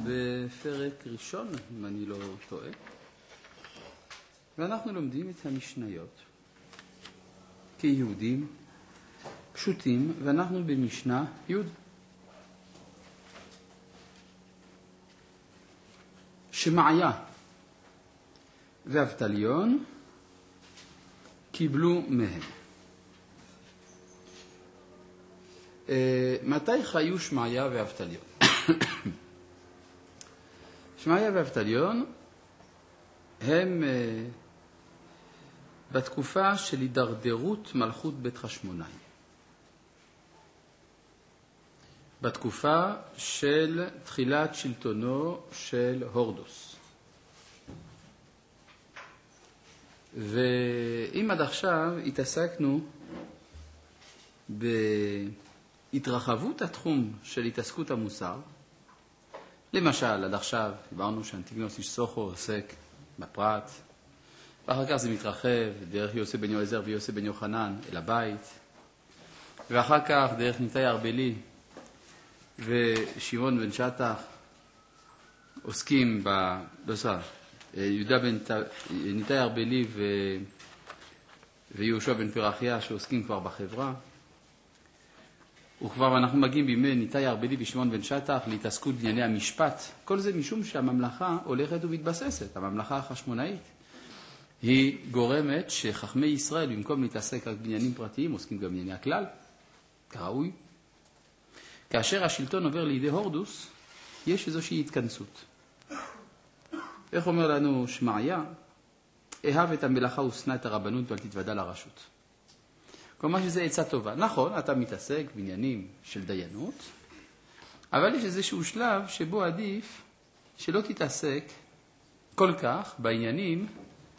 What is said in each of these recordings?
בפרק ראשון, אם אני לא טועה, ואנחנו לומדים את המשניות כיהודים פשוטים, ואנחנו במשנה י'. שמעיה ואבטליון קיבלו מהם. מתי חיו שמעיה ואבטליון? שמעיה ואבטליון הם בתקופה של הידרדרות מלכות בית חשמונאי. בתקופה של תחילת שלטונו של הורדוס. ואם עד עכשיו התעסקנו בהתרחבות התחום של התעסקות המוסר, למשל, עד עכשיו דיברנו שאנטיגנוס איש סוכו עוסק בפרט, ואחר כך זה מתרחב דרך יוסף בן יועזר ויוסף בן יוחנן אל הבית, ואחר כך דרך ניתאי ארבלי ושמעון בן שטח עוסקים יהודה בן ניתאי ארבלי ויהושע בן פרחיה שעוסקים כבר בחברה. וכבר אנחנו מגיעים בימי ניתאי ארבלי ושמעון בן שטח להתעסקות בענייני המשפט. כל זה משום שהממלכה הולכת ומתבססת. הממלכה החשמונאית היא גורמת שחכמי ישראל במקום להתעסק רק בעניינים פרטיים עוסקים גם בענייני הכלל, כראוי. כאשר השלטון עובר לידי הורדוס, יש איזושהי התכנסות. איך אומר לנו שמעיה? אהב את המלאכה ושנא את הרבנות ואל תתוודע לרשות. כלומר שזה עצה טובה. נכון, אתה מתעסק בעניינים של דיינות, אבל יש איזשהו שלב שבו עדיף שלא תתעסק כל כך בעניינים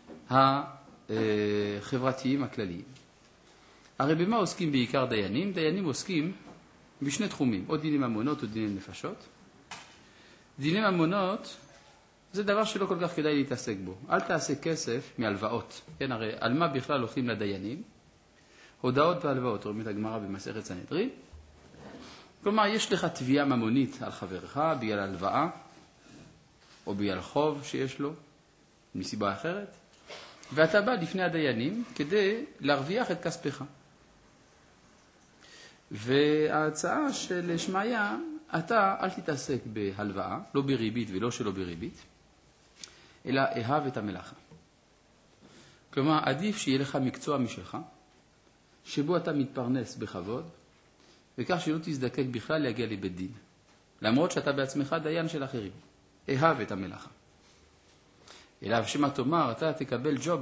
החברתיים הכלליים. הרי במה עוסקים בעיקר דיינים? דיינים עוסקים בשני תחומים, או דיני ממונות או דיני נפשות. דיני ממונות זה דבר שלא כל כך כדאי להתעסק בו. אל תעשה כסף מהלוואות. כן, הרי על מה בכלל הולכים לדיינים? הודעות והלוואות, רואים את הגמרא במסכת סנהדרין. כלומר, יש לך תביעה ממונית על חברך בגלל הלוואה, או בגלל חוב שיש לו, מסיבה אחרת, ואתה בא לפני הדיינים כדי להרוויח את כספך. וההצעה של שמעיה, אתה אל תתעסק בהלוואה, לא בריבית ולא שלא בריבית, אלא אהב את המלאכה. כלומר, עדיף שיהיה לך מקצוע משלך, שבו אתה מתפרנס בכבוד, וכך שלא תזדקק בכלל להגיע לבית דין. למרות שאתה בעצמך דיין של אחרים. אהב את המלאכה. אלא שמה תאמר, אתה תקבל ג'וב.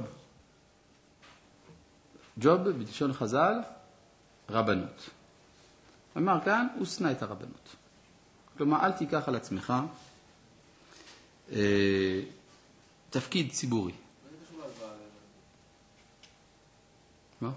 ג'וב, בלשון חז"ל, רבנות. אמר כאן, הוא שנא את הרבנות. כלומר, אל תיקח על עצמך תפקיד ציבורי. מה?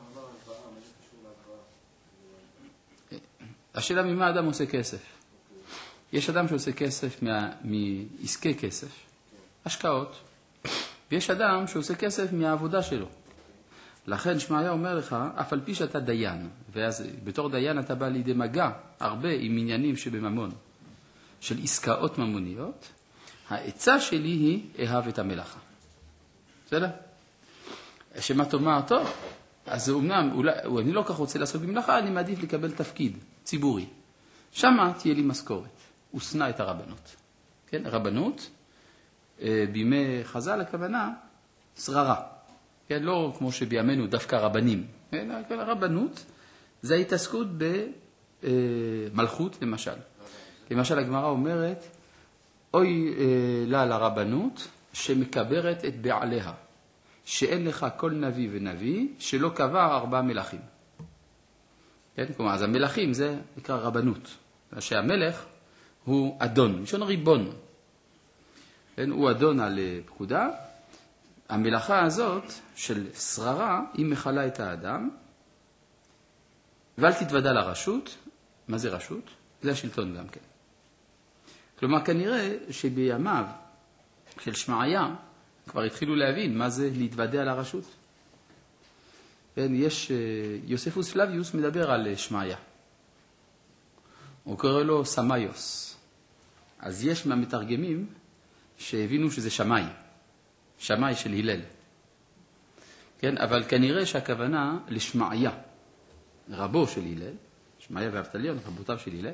השאלה ממה אדם עושה כסף. יש אדם שעושה כסף מעסקי כסף, השקעות, ויש אדם שעושה כסף מהעבודה שלו. לכן שמעיה אומר לך, אף על פי שאתה דיין, ואז בתור דיין אתה בא לידי מגע הרבה עם עניינים שבממון, של עסקאות ממוניות, העצה שלי היא אהב את המלאכה. בסדר? שמה תאמר, טוב, אז אומנם, אני לא כך רוצה לעשות במלאכה, אני מעדיף לקבל תפקיד ציבורי. שמה תהיה לי משכורת. הוא שנא את הרבנות. כן? רבנות, בימי חז"ל הכוונה, שררה. כן? לא כמו שבימינו דווקא רבנים. כן? הרבנות זה ההתעסקות במלכות, למשל. למשל, הגמרא אומרת, אוי לה לרבנות שמקברת את בעליה. שאין לך כל נביא ונביא שלא קבר 4 מלכים. כן? כלומר, אז המלכים זה נקרא רבנות. שהמלך הוא אדון, משון ריבון. כן? הוא אדון על פקודה. המלאכה הזאת של שררה היא מחלה את האדם, ואל תתוודע לרשות. מה זה רשות? זה השלטון גם כן. כלומר, כנראה שבימיו של שמעיה, כבר התחילו להבין מה זה להתוודע לרשות. כן, יש, יוספוס פלביוס מדבר על שמעיה. הוא קורא לו סמאיוס. אז יש מהמתרגמים שהבינו שזה שמאי, שמאי של הלל. כן, אבל כנראה שהכוונה לשמעיה, רבו של הלל, שמעיה ואבטליון, רבותיו של הלל,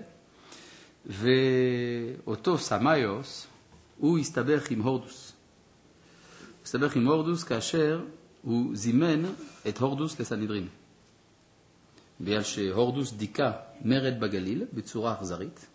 ואותו סמאיוס, הוא הסתבך עם הורדוס. הוא הסתבך עם הורדוס כאשר הוא זימן את הורדוס לסנהדרין. בגלל שהורדוס דיכא מרד בגליל בצורה אכזרית.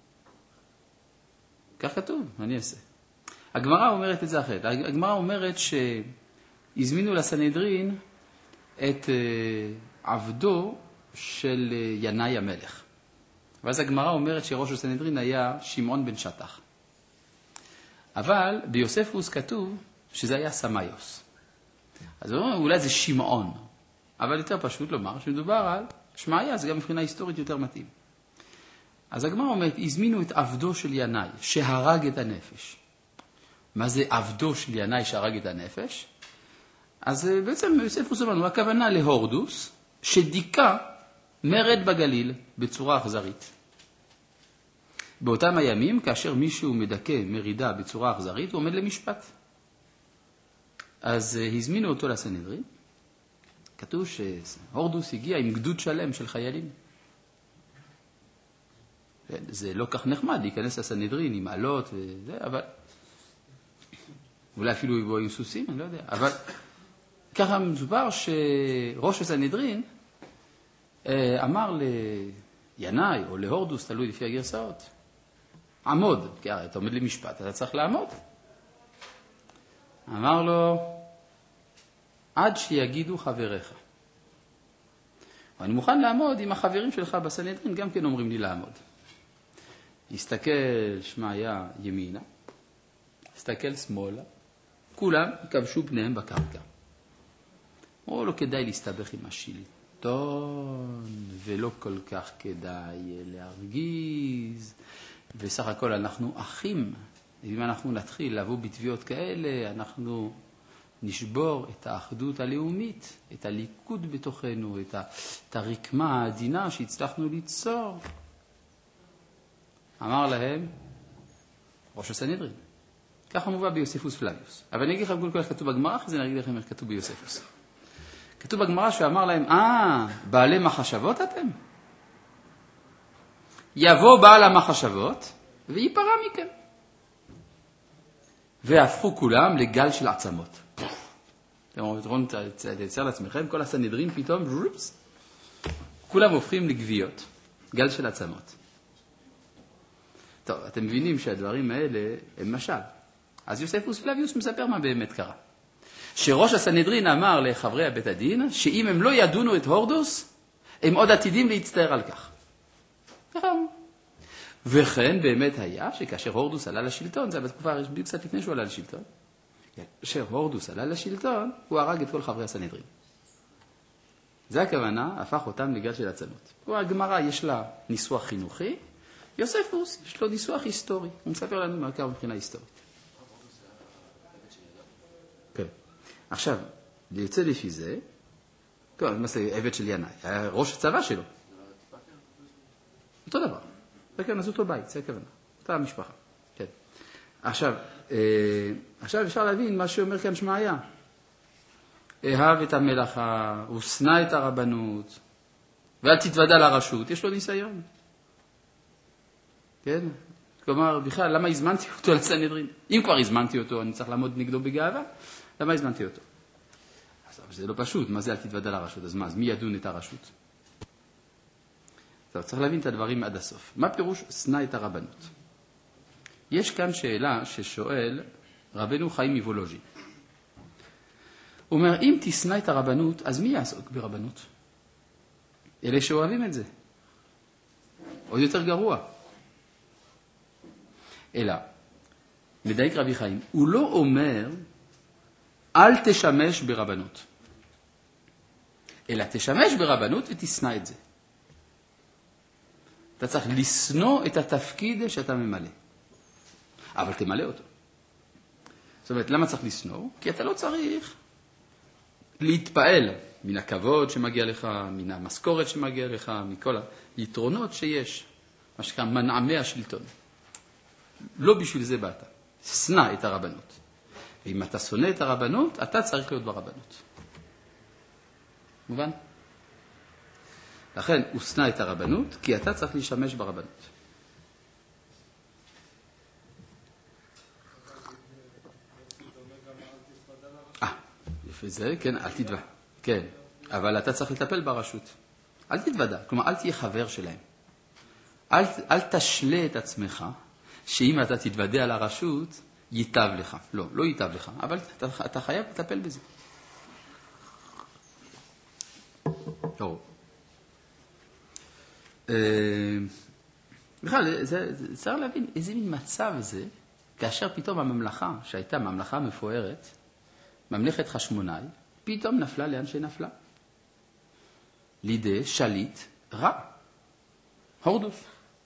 כך כתוב, אני אעשה. הגמרא אומרת את זה אחרת. הגמרא אומרת שהזמינו לסנהדרין את עבדו של ינאי המלך. ואז הגמרא אומרת שראש הסנהדרין היה שמעון בן שטח. אבל ביוספוס כתוב שזה היה סמאיוס. אז אולי זה שמעון, אבל יותר פשוט לומר שמדובר על שמעיה, זה גם מבחינה היסטורית יותר מתאים. אז הגמרא אומרת, הזמינו את עבדו של ינאי שהרג את הנפש. מה זה עבדו של ינאי שהרג את הנפש? אז בעצם יוספוס אומר, הכוונה להורדוס שדיכא מרד בגליל בצורה אכזרית. באותם הימים, כאשר מישהו מדכא מרידה בצורה אכזרית, הוא עומד למשפט. אז הזמינו אותו לסנהדרין. כתוב שהורדוס הגיע עם גדוד שלם של חיילים. זה לא כך נחמד להיכנס לסנהדרין עם עלות וזה, אבל אולי אפילו יבואו עם סוסים, אני לא יודע. אבל ככה מדובר שראש הסנהדרין אמר לינאי או להורדוס, תלוי לפי הגרסאות, עמוד, כי אתה עומד למשפט, אתה צריך לעמוד. אמר לו, עד שיגידו חבריך. ואני מוכן לעמוד אם החברים שלך בסנהדרין גם כן אומרים לי לעמוד. הסתכל שמעיה ימינה, הסתכל שמאלה, כולם כבשו פניהם בקרקע. או לא כדאי להסתבך עם השלטון, ולא כל כך כדאי להרגיז, וסך הכל אנחנו אחים. אם אנחנו נתחיל לבוא בתביעות כאלה, אנחנו נשבור את האחדות הלאומית, את הליכוד בתוכנו, את הרקמה העדינה שהצלחנו ליצור. אמר להם ראש הסנהדרין. ככה מובא ביוספוס פלביוס. אבל אני אגיד לכם כל כך כתוב בגמרא, אחרי זה אני אגיד לכם איך כתוב ביוספוס. כתוב בגמרא שאמר להם, בעלי מחשבות אתם? יבוא בעל המחשבות ויפרע מכם. והפכו כולם לגל של עצמות. אתם רואים, תצייר לעצמכם, כל הסנהדרין פתאום, כולם הופכים לגוויות, גל של עצמות. טוב, אתם מבינים שהדברים האלה הם משל. אז יוספוס פלביוס מספר מה באמת קרה. שראש הסנהדרין אמר לחברי הבית הדין, שאם הם לא ידונו את הורדוס, הם עוד עתידים להצטער על כך. נכון. וכן באמת היה שכאשר הורדוס עלה לשלטון, זה בתקופה הרשבית קצת לפני שהוא עלה לשלטון, כאשר הורדוס עלה לשלטון, הוא הרג את כל חברי הסנהדרין. זה הכוונה, הפך אותם לגל של עצמות. הגמרא יש לה ניסוח חינוכי, יוספוס יש לו ניסוח היסטורי. הוא מספר לנו מה קרה מבחינה היסטורית. כן. עכשיו, יוצא לפי זה, מה זה עבד של ינאי? היה ראש הצבא שלו. אותו דבר. זה כן, אז אותו בית, זה הכוונה. אותה המשפחה. כן. עכשיו אפשר להבין מה שאומר כאן שמעיה. אהב את המלאכה, הוא שנא את הרבנות, ואל תתוודע לרשות, יש לו ניסיון. כן? כלומר, בכלל, למה הזמנתי אותו לסנהדרין? אם כבר הזמנתי אותו, אני צריך לעמוד נגדו בגאווה, למה הזמנתי אותו? אז זה לא פשוט, מה זה אל תתוודע לרשות? אז מה, אז מי ידון את הרשות? טוב, צריך להבין את הדברים עד הסוף. מה פירוש שנא את הרבנות? יש כאן שאלה ששואל רבנו חיים מוולוז'ין. הוא אומר, אם תשנא את הרבנות, אז מי יעסוק ברבנות? אלה שאוהבים את זה. עוד יותר גרוע. אלא, מדייק רבי חיים, הוא לא אומר, אל תשמש ברבנות. אלא תשמש ברבנות ותשנא את זה. אתה צריך לשנוא את התפקיד שאתה ממלא. אבל תמלא אותו. זאת אומרת, למה צריך לשנוא? כי אתה לא צריך להתפעל מן הכבוד שמגיע לך, מן המשכורת שמגיע לך, מכל היתרונות שיש, מה שקרה מנעמי השלטון. לא בשביל זה באת. שנא את הרבנות. ואם אתה שונא את הרבנות, אתה צריך להיות ברבנות. מובן? לכן הוא שנא את הרבנות, כי אתה צריך להשתמש ברבנות. לפי זה, כן, אל תתוודע. כן, אבל אתה צריך לטפל ברשות. אל תתוודע, כלומר, אל תהיה חבר שלהם. אל תשלה את עצמך, שאם אתה תתוודע על הרשות, ייטב לך. לא, לא ייטב לך, אבל אתה חייב לטפל בזה. טוב. בכלל, צריך להבין איזה מין מצב זה, כאשר פתאום הממלכה, שהייתה ממלכה מפוארת, ממלכת חשמונאי, פתאום נפלה לאן שנפלה. לידי שליט רע, הורדוס.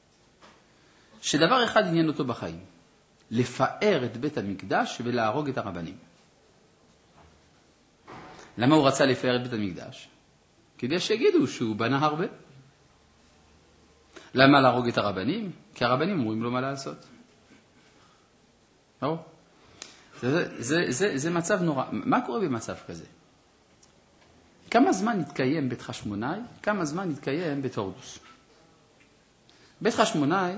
שדבר אחד עניין אותו בחיים, לפאר את בית המקדש ולהרוג את הרבנים. למה הוא רצה לפאר את בית המקדש? כדי שיגידו שהוא בנה הרבה. למה להרוג את הרבנים? כי הרבנים אומרים לו מה לעשות. לא? זה מצב נורא. מה קורה במצב כזה? כמה זמן יתקיים בית חשמונאי? כמה זמן יתקיים בית הורדוס? בית חשמונאי,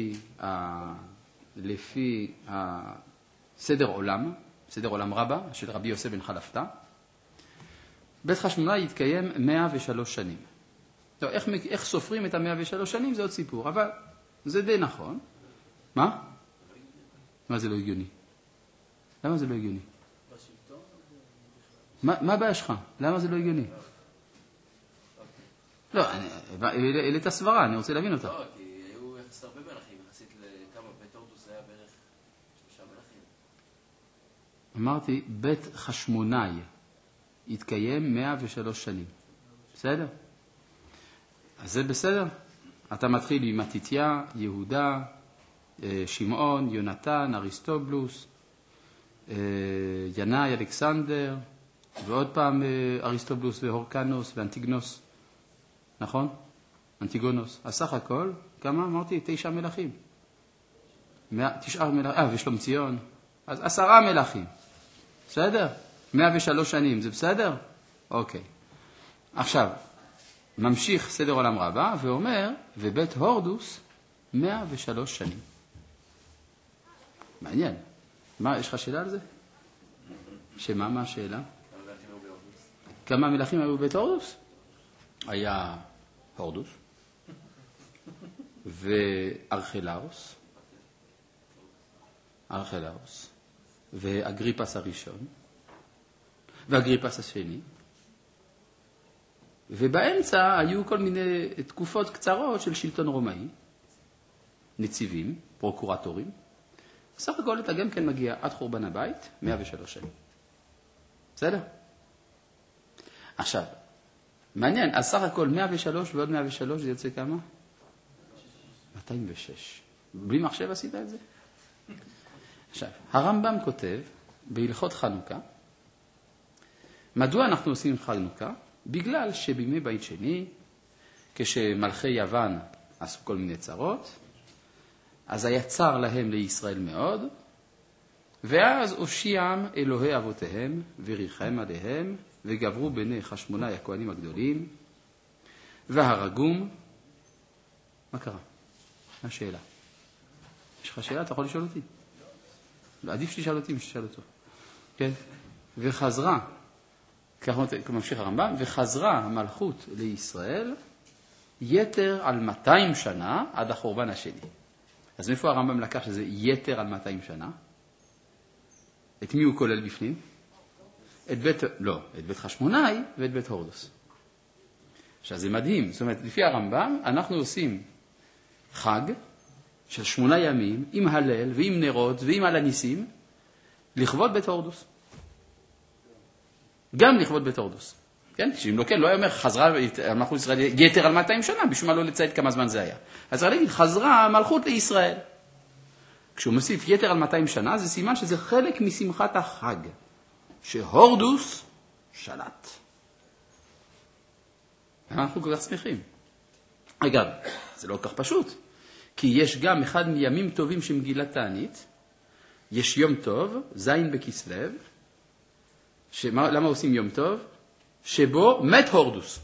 לפי סדר עולם רבה, של רבי יוסף בן חלפתא, בית חשמונאי יתקיים 103 שנים. לא, איך סופרים את 103 שנים זה עוד סיפור, אבל זה די נכון. מה? מה זה לא הגיוני? למה זה לא הגיוני? מה הבעיה שלך? למה זה לא הגיוני? לא, העלית סברה, אני רוצה להבין אותה. לא, כי היו יחסית הרבה מלכים, יחסית לכמה, בית הורדוס היה בערך 3 מלכים. אמרתי, בית חשמונאי יתקיים 103 שנים. בסדר? אז זה בסדר. אתה מתחיל עם מתתיה, יהודה, שמעון, יונתן, אריסטובולוס, ינאי, אלכסנדר, ועוד פעם אריסטובולוס והורקנוס ואנטיגנוס. נכון? אנטיגונוס. אז סך הכל, כמה? אמרתי, 9 מלכים. 9 מלכים, ושלום ציון. אז 10 מלכים. בסדר? 103 שנים, זה בסדר? אוקיי. עכשיו, ממשיך סדר עולם רבה ואומר, ובית הורדוס 103 שנים. מעניין. מה, יש לך שאלה על זה? שמה, מה השאלה? כמה מלכים היו בבית הורדוס? היה הורדוס וארכלאוס ואגריפס הראשון ואגריפס השני, ובאמצע היו כל מיני תקופות קצרות של שלטון רומאי, נציבים, פרוקורטורים. בסך הכל אתה גם כן מגיע עד חורבן הבית, 103 שנים. בסדר? עכשיו, מעניין, אז סך הכל 103 ועוד 103 זה יוצא כמה? 206. בלי מחשב עשית את זה? עכשיו, הרמב"ם כותב בהלכות חנוכה, מדוע אנחנו עושים חנוכה? בגלל שבימי בית שני, כשמלכי יוון עשו כל מיני צרות, אז היה צר להם לישראל מאוד, ואז הושיעם אלוהי אבותיהם וריחם עליהם, וגברו בני חשמונאי הכהנים הגדולים, והרגום. מה קרה? מה השאלה? יש לך שאלה? אתה יכול לשאול אותי? לא, עדיף שתשאל אותי משתשאל אותו. כן? וחזרה, כך ממשיך הרמב"ם, וחזרה המלכות לישראל יתר על 200 שנה עד החורבן השני. אז מאיפה הרמב"ם לקח שזה יתר על 200 שנה? את מי הוא כולל בפנים? את בית חשמונאי ואת בית הורדוס. עכשיו זה מדהים, זאת אומרת, לפי הרמב"ם אנחנו עושים חג של 8 ימים עם הלל ועם נרות ועם על הניסים לכבוד בית הורדוס. גם לכבוד בית הורדוס. כן? שאם לא כן, לא היה אומר חזרה המלכות ישראל יתר על 200 שנה, בשביל מה לא לציין כמה זמן זה היה. אז צריך להגיד, חזרה המלכות לישראל. כשהוא מוסיף יתר על 200 שנה, זה סימן שזה חלק משמחת החג, שהורדוס שלט. אנחנו כל כך שמחים. אגב, זה לא כל כך פשוט, כי יש גם אחד מימים טובים של מגילת תענית, יש יום טוב, זין בכסלו, למה עושים יום טוב? שבו מת הורדוס.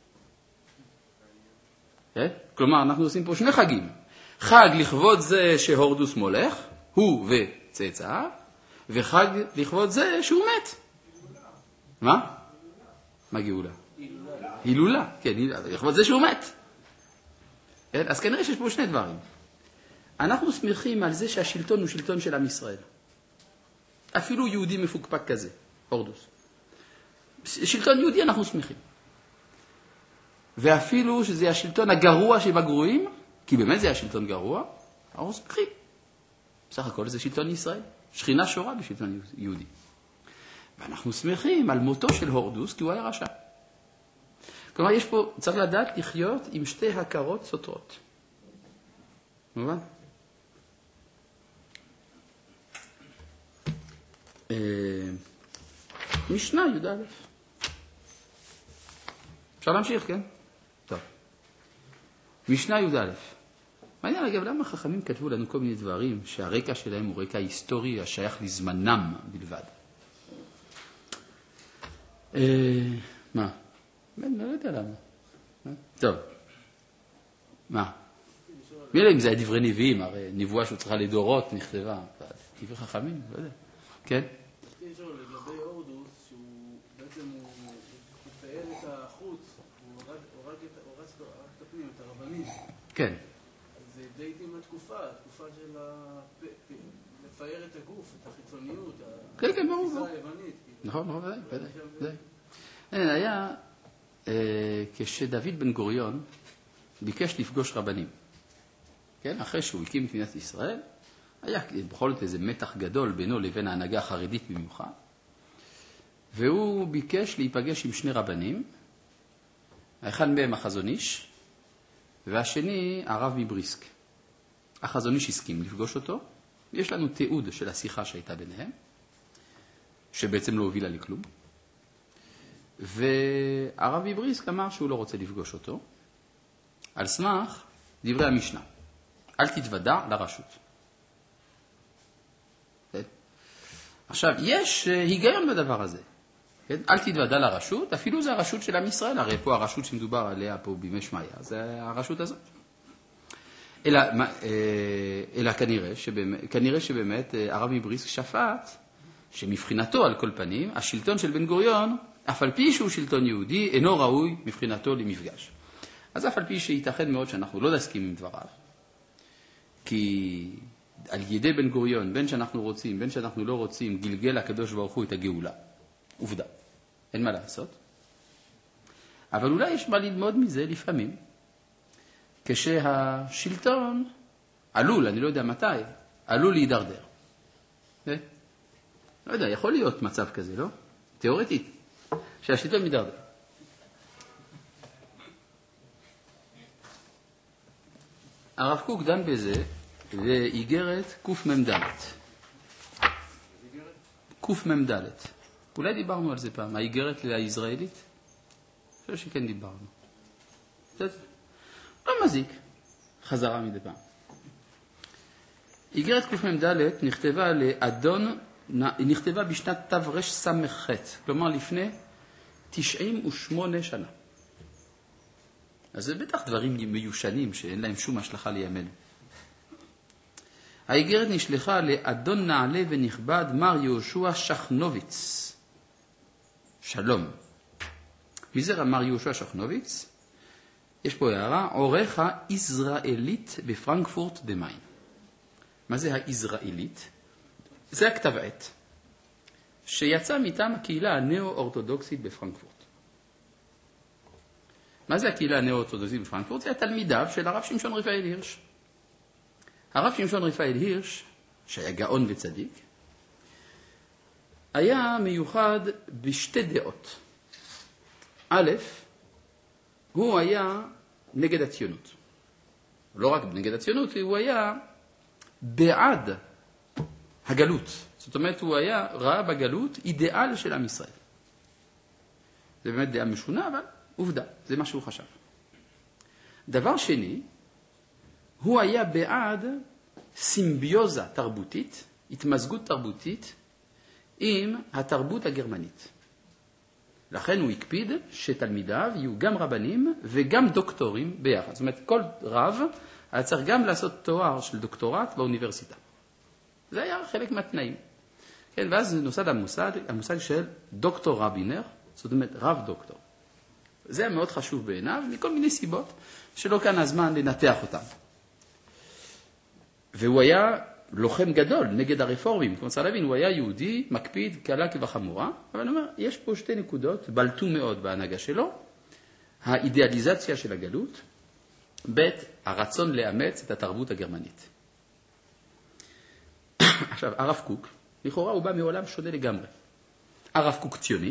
כלומר, אנחנו עושים פה שני חגים. חג לכבוד זה שהורדוס מולך, הוא וצאצאיו, וחג לכבוד זה שהוא מת. מה? מה גאולה? הילולה. כן, לכבוד זה שהוא מת. אז כנראה שיש פה שני דברים. אנחנו שמחים על זה שהשלטון הוא שלטון של עם ישראל. אפילו יהודי מפוקפק כזה, הורדוס. שלטון יהודי אנחנו שמחים. ואפילו שזה השלטון הגרוע שבגרועים, כי באמת זה השלטון גרוע, אנחנו שמחים. בסך הכל זה שלטון ישראל. שכינה שורה בשלטון יהודי. ואנחנו שמחים על מותו של הורדוס, כי הוא היה רשע. כלומר, יש פה, צריך לדעת לחיות עם שתי הכרות סותרות. מובן? משנה י"א. אפשר להמשיך, כן? טוב. משנה י"א. מעניין, אגב, למה החכמים כתבו לנו כל מיני דברים שהרקע שלהם הוא רקע היסטורי השייך לזמנם בלבד? מה? אני לא יודע למה. טוב. מה? מילא אם זה היה דברי נביאים, הרי נבואה שהוא צריכה לדורות נכתבה. דברי חכמים, לא יודע. כן? רציתי לשאול, לגבי הורדוס, שהוא בעצם מתאר את החוץ, הוא הרג את הפנים, את הרבנים. כן. אז זה די עם התקופה של לפאר את הגוף, את החיצוניות, כן, כן, ברור. התפיסה היוונית. נכון, ודאי. היה כשדוד בן גוריון ביקש לפגוש רבנים. כן, אחרי שהוא הקים את מדינת ישראל, היה בכל זאת איזה מתח גדול בינו לבין ההנהגה החרדית במיוחד, והוא ביקש להיפגש עם שני רבנים, האחד מהם החזון איש, והשני הרב מבריסק. החזון איש הסכים לפגוש אותו, יש לנו תיעוד של השיחה שהייתה ביניהם, שבעצם לא הובילה לכלום, והרב מבריסק אמר שהוא לא רוצה לפגוש אותו, על סמך דברי המשנה. אל תתוודע לרשות. עכשיו, יש היגיון בדבר הזה. כן? אל תתוודע לרשות, אפילו זה הרשות של עם ישראל, הרי פה הרשות שמדובר עליה פה בימי שמעיה, זה הרשות הזאת. אלא כנראה שבאמת הרב מבריסק שפט, שמבחינתו על כל פנים, השלטון של בן גוריון, אף על פי שהוא שלטון יהודי, אינו ראוי מבחינתו למפגש. אז אף על פי שייתכן מאוד שאנחנו לא נסכים עם דבריו, כי על ידי בן גוריון, בין שאנחנו רוצים, בין שאנחנו לא רוצים, גלגל הקדוש ברוך הוא את הגאולה. עובדה. אין מה לעשות. אבל אולי יש מה ללמוד מזה לפעמים, כשהשלטון עלול, אני לא יודע מתי, עלול להידרדר. לא יודע, יכול להיות מצב כזה, לא? תיאורטית, שהשלטון מתדרדר. הרב קוק דן בזה באיגרת קמ"ד. קמ"ד. אולי דיברנו על זה פעם, האיגרת לישראלית? אני חושב שכן דיברנו. לא מזיק, חזרה מדי פעם. איגרת קמ"ד נכתבה לאדון, נכתבה בשנת תרס"ח, כלומר לפני 98 שנה. אז זה בטח דברים מיושנים שאין להם שום השלכה לימינו. האיגרת נשלחה לאדון נעלה ונכבד מר יהושע שכנוביץ. שלום. מי זה מר יהושע שכנוביץ? יש פה הערה, עורך הישראלית בפרנקפורט דמיין. מה זה הישראלית? זה הכתב עת שיצא מטעם הקהילה הנאו-אורתודוקסית בפרנקפורט. מה זה הקהילה הנאו-אורתודוקסית בפרנקפורט? זה התלמידיו של הרב שמשון רפאל הירש. הרב שמשון רפאל הירש, שהיה גאון וצדיק, היה מיוחד בשתי דעות. א', הוא היה נגד הציונות. לא רק נגד הציונות, הוא היה בעד הגלות. זאת אומרת, הוא היה ראה בגלות אידיאל של עם ישראל. זה באמת דעה משונה, אבל עובדה, זה מה שהוא חשב. דבר שני, הוא היה בעד סימביוזה תרבותית, התמזגות תרבותית, עם התרבות הגרמנית. לכן הוא הקפיד שתלמידיו יהיו גם רבנים וגם דוקטורים ביחד. זאת אומרת, כל רב היה צריך גם לעשות תואר של דוקטורט באוניברסיטה. זה היה חלק מהתנאים. כן, ואז נוסד המושג של דוקטור רבינר, זאת אומרת רב דוקטור. זה היה מאוד חשוב בעיניו, מכל מיני סיבות שלא כאן הזמן לנתח אותם. והוא היה לוחם גדול נגד הרפורמים. כמו צריך להבין, הוא היה יהודי, מקפיד, קלה כבחמורה, אבל אני אומר, יש פה שתי נקודות, בלטו מאוד בהנהגה שלו, האידיאליזציה של הגלות, ב' הרצון לאמץ את התרבות הגרמנית. עכשיו, הרב קוק, לכאורה הוא בא מעולם שונה לגמרי. הרב קוק ציוני.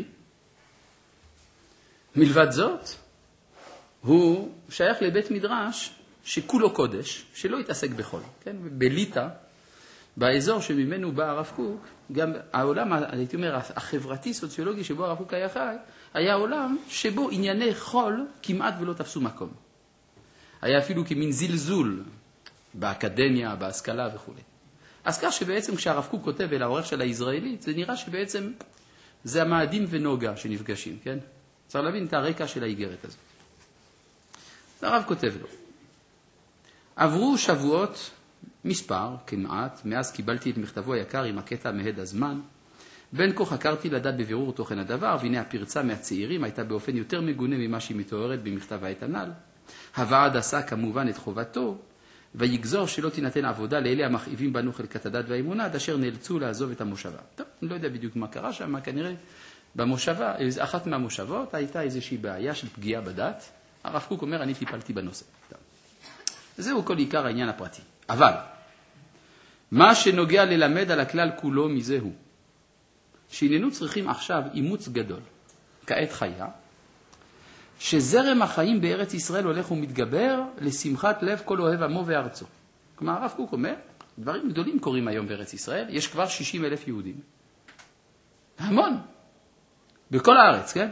מלבד זאת, הוא שייך לבית מדרש שכולו קודש, שלא יתעסק בחול. כן? בליטא, באזור שממנו בא הרב קוק, גם העולם, הייתי אומר, החברתי-סוציולוגי שבו הרב קוק היה חי, היה עולם שבו ענייני חול כמעט ולא תפסו מקום. היה אפילו כמין זלזול באקדמיה, בהשכלה וכו'. אז כך שבעצם כשהרב קוק כותב אל העורך של הישראלית, זה נראה שבעצם זה המאדים ונוגה שנפגשים, כן? צריך להבין את הרקע של האיגרת הזאת. הרב כותב לו, עברו שבועות מספר, כמעט, מאז קיבלתי את מכתבו היקר עם הקטע מהד הזמן, בין כה חקרתי לדעת בבירור תוכן הדבר, והנה הפרצה מהצעירים הייתה באופן יותר מגונה ממה שהיא מתוארת במכתב העת הנ"ל. הוועד עשה כמובן את חובתו, ויגזור שלא תינתן עבודה לאלה המכאיבים בנו חלקת הדת והאמונה, עד אשר נאלצו לעזוב את המושבה. טוב, אני לא יודע בדיוק מה קרה שם, כנראה במושבה, אחת מהמושבות הייתה איזושהי בעיה של פגיעה בדת. הרב קוק אומר, אני טיפלתי בנושא. טוב. זהו כל עיקר העניין הפרטי. אבל, מה שנוגע ללמד על הכלל כולו מזה הוא, שהננו צריכים עכשיו אימוץ גדול, כעת חיה, שזרם החיים בארץ ישראל הולך ומתגבר לשמחת לב כל אוהב עמו וארצו. כלומר, הרב קוק אומר, דברים גדולים קורים היום בארץ ישראל, יש כבר 60,000 יהודים. המון. בכל הארץ, כן?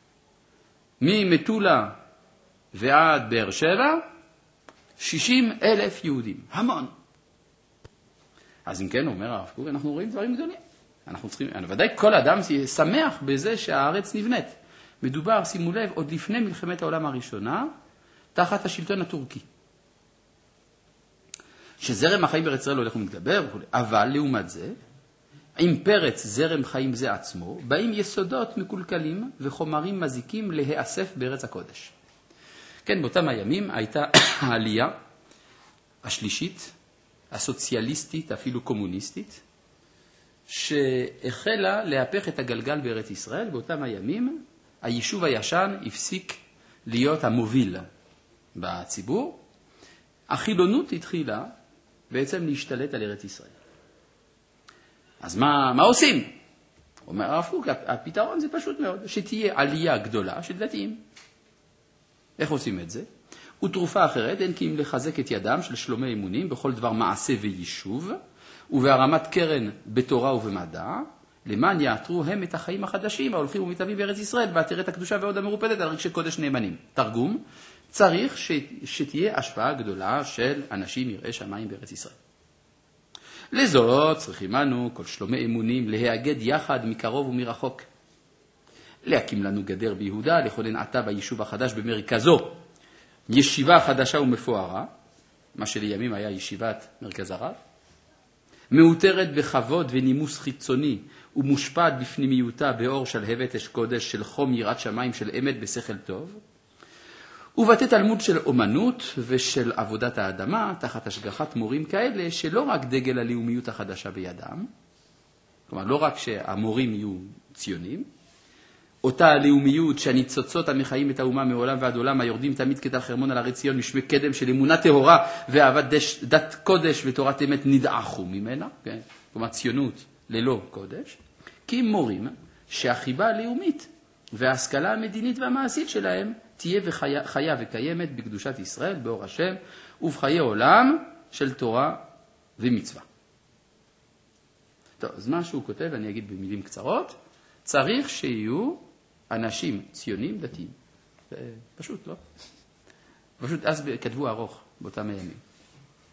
ממטולה ועד באר שבע, 60,000 יהודים. המון. אז אם כן, אומר הרב קוק, אנחנו רואים דברים גדולים. אנחנו צריכים, ודאי כל אדם שמח בזה שהארץ נבנית. מדובר, שימו לב, עוד לפני מלחמת העולם הראשונה, תחת השלטון הטורקי. שזרם החיים בארץ ישראל הולך ומתגבר, אבל לעומת זה, עם פרץ זרם חיים זה עצמו, באים יסודות מקולקלים וחומרים מזיקים להיאסף בארץ הקודש. כן, באותם הימים הייתה העלייה השלישית, הסוציאליסטית, אפילו קומוניסטית, שהחלה להפך את הגלגל בארץ ישראל. באותם הימים היישוב הישן הפסיק להיות המוביל בציבור. החילונות התחילה בעצם להשתלט על ארץ ישראל. אז מה עושים? אומר הרב קוק, הפתרון זה פשוט מאוד, שתהיה עלייה גדולה של דתיים. איך עושים את זה? ותרופה אחרת, אין כי אם לחזק את ידם של שלומי אמונים בכל דבר מעשה ויישוב, ובהרמת קרן בתורה ובמדע, למען יעתרו הם את החיים החדשים ההולכים ומתהווים בארץ ישראל, בעתירת הקדושה ועוד המרופדת על רגשי קודש נאמנים. תרגום, צריך שתהיה השפעה גדולה של אנשים יראי שמיים בארץ ישראל. לזאת צריכים אנו, כל שלומי אמונים, להיאגד יחד מקרוב ומרחוק. להקים לנו גדר ביהודה, לכונן עתה ביישוב החדש במרכזו, ישיבה חדשה ומפוארה, מה שלימים היה ישיבת מרכז הרב, מאותרת בכבוד ונימוס חיצוני, ומושפעת בפנימיותה באור שלהבת אש קודש של חום יראת שמיים של אמת בשכל טוב, ובתי תלמוד של אומנות ושל עבודת האדמה, תחת השגחת מורים כאלה, שלא רק דגל הלאומיות החדשה בידם, כלומר לא רק שהמורים יהיו ציונים, אותה הלאומיות שהניצוצות המחיים את האומה מעולם ועד עולם, היורדים תמיד כתל חרמון על הרי ציון, משמי קדם של אמונה טהורה ואהבת דת קודש ותורת אמת נדעכו ממנה, כן? כלומר ציונות ללא קודש, כי מורים שהחיבה הלאומית וההשכלה המדינית והמעשית שלהם תהיה וחיה וקיימת בקדושת ישראל, באור השם, ובחיי עולם של תורה ומצווה. טוב, אז מה שהוא כותב, אני אגיד במילים קצרות, צריך שיהיו אנשים ציונים דתיים. זה פשוט, לא? פשוט אז כתבו ארוך באותם הימים.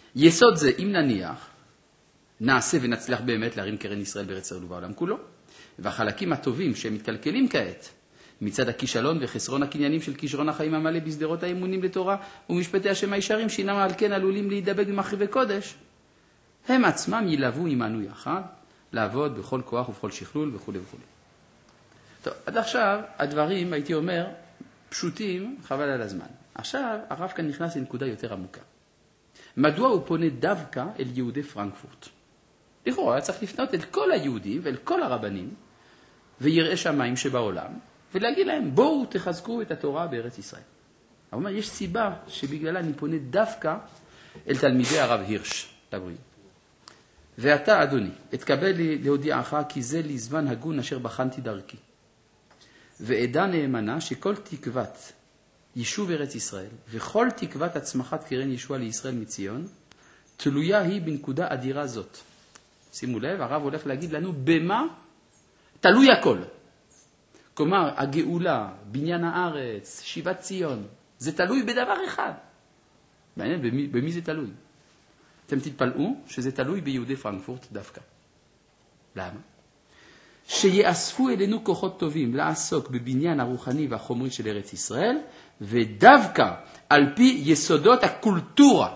יסוד זה, אם נניח, נעשה ונצליח באמת להרים קרן ישראל בארץ ישראל ובעולם כולו, והחלקים הטובים שהם מתקלקלים כעת, מצד הכישלון וחסרון הקניינים של כישרון החיים המלא בסדרות האמונים לתורה ומשפטי השם הישרים, שאינם על כן עלולים להידבק במחריבי קודש, הם עצמם ילוו עמנו יחד, לעבוד בכל כוח ובכל שכלול וכו' וכו'. טוב, עד עכשיו הדברים, הייתי אומר, פשוטים, חבל על הזמן. עכשיו הרב כאן נכנס לנקודה יותר עמוקה. מדוע הוא פונה דווקא אל יהודי פרנקפורט? לכאורה היה צריך לפנות אל כל היהודים ואל כל הרבנים ויראי שמיים שבעולם, ולהגיד להם, בואו תחזקו את התורה בארץ ישראל. הוא אומר, יש סיבה שבגללה אני פונה דווקא אל תלמידי הרב הירש, לבריאות. ואתה, אדוני, אתקבל להודיעך כי זה לזמן הגון אשר בחנתי דרכי. ועדה נאמנה שכל תקוות יישוב ארץ ישראל וכל תקוות הצמחת קרן ישוע לישראל מציון, תלויה היא בנקודה אדירה זאת. שימו לב, הרב הולך להגיד לנו במה תלוי הכל. כלומר, הגאולה, בניין הארץ, שיבת ציון, זה תלוי בדבר אחד. מעניין, במי זה תלוי? אתם תתפלאו שזה תלוי ביהודי פרנקפורט דווקא. למה? שיאספו אלינו כוחות טובים לעסוק בבניין הרוחני והחומרי של ארץ ישראל, ודווקא על פי יסודות הקולטורה